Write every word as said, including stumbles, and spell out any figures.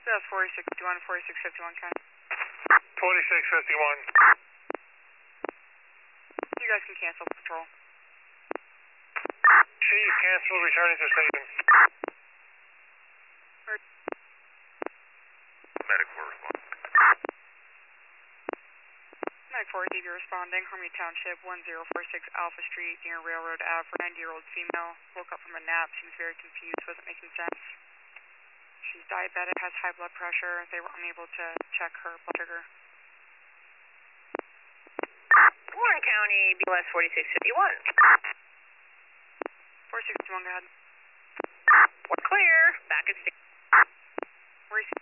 That's forty-six fifty-one, forty-six fifty-one, Ken. forty-six fifty-one. You guys can cancel patrol. Chief, cancel, returning to station. Medic four respond. Medic four, D B responding, Harmony Township, one zero four six Alpha Street, near Railroad Ave, ninety-year-old female. Woke up from a nap, she was very confused, wasn't making sense. She's diabetic, has high blood pressure. They were unable to check her blood sugar. Warren County, B L S forty-six fifty-one. forty-six fifty-one, go ahead. We're clear. Back at station. Where is